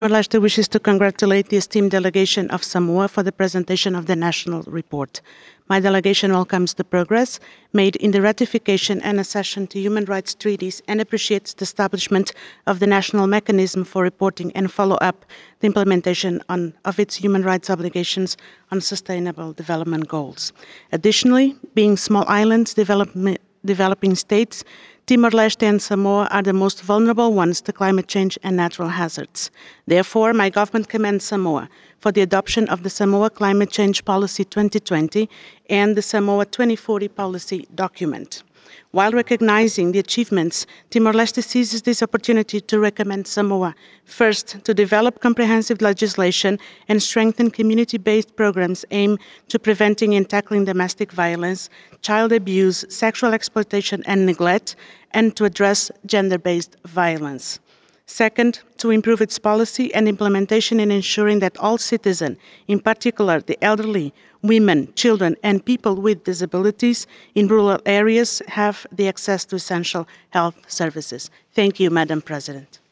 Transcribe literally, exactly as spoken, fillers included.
Timor-Leste wishes to congratulate the esteemed delegation of Samoa for the presentation of the national report. My delegation welcomes the progress made in the ratification and accession to human rights treaties and appreciates the establishment of the national mechanism for reporting and follow-up the implementation on, of its human rights obligations on sustainable development goals. Additionally, being small islands, development developing states, Timor-Leste and Samoa are the most vulnerable ones to climate change and natural hazards. Therefore, my government commends Samoa for the adoption of the Samoa Climate Change Policy twenty twenty and the Samoa twenty forty Policy document. While recognizing the achievements, Timor-Leste seizes this opportunity to recommend Samoa, first, to develop comprehensive legislation and strengthen community-based programs aimed to preventing and tackling domestic violence, child abuse, sexual exploitation and neglect, and to address gender-based violence. Second, to improve its policy and implementation in ensuring that all citizens, in particular the elderly, women, children, and people with disabilities in rural areas, have the access to essential health services. Thank you, Madam President.